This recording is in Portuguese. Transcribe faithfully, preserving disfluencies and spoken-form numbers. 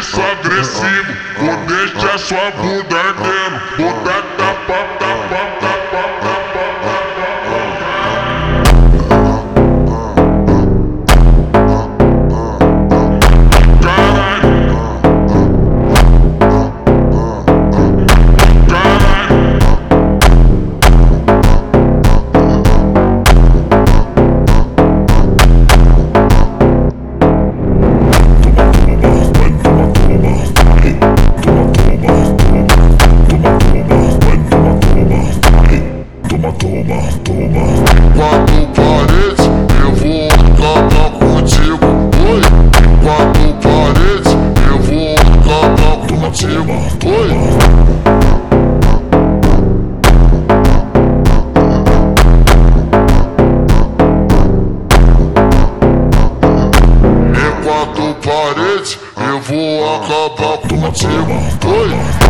isso agressivo, vou deixar sua bunda ardendo. Vou dar tapa, tapa, tapa, tapa, quatro paredes, eu vou acabar contigo. Oi, quatro paredes, eu vou acabar contigo. Oi. Em quatro paredes, eu vou acabar contigo. Oi.